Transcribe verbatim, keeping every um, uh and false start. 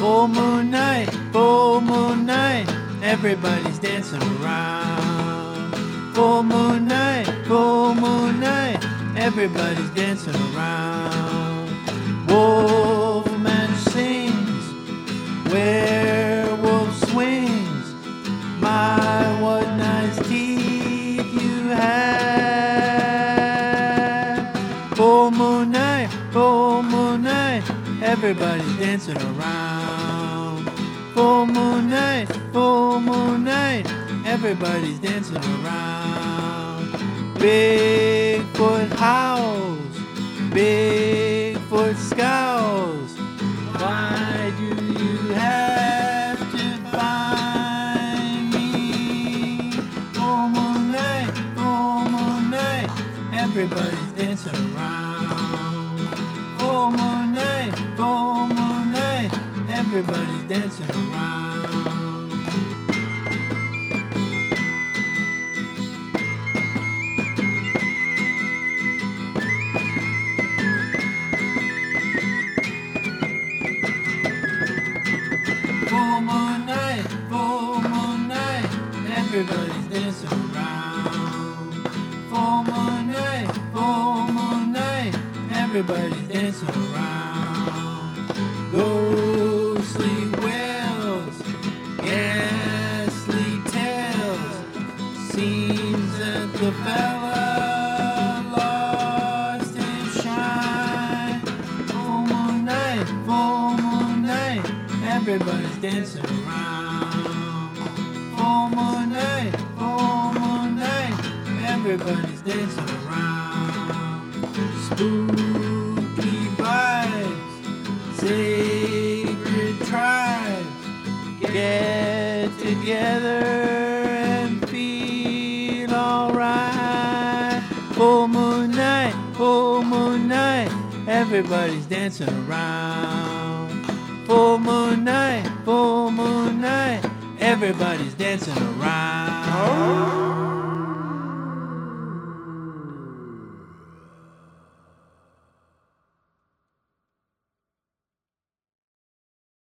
Full moon night, full moon night, everybody's dancing around. Full moon night, full moon night, everybody's dancing around. Wolfman sings, werewolf swings. My, what nice teeth you have. Full moon night, full moon night, everybody's dancing around. Full moon night, full moon night, everybody's dancing around. Bigfoot howls, Bigfoot scowls. Why do you have to find me? Full moon night, full moon night, everybody's dancing around. Full moon night, full moon night, everybody's dancing around. Full moon night, full moon night, everybody's dancing around. Full moon night, full moon night, everybody's dancing around. Ghostly wails, ghastly tales. Seems that the fella lost his shine. Full moon night, full moon night, everybody's dancing around. Full moon night, full moon night, everybody's dancing around. Spooky vibes, sacred tribes, get together and feel alright. Full moon night, full moon night, everybody's dancing around. Full moon night, full moon night, everybody's dancing around.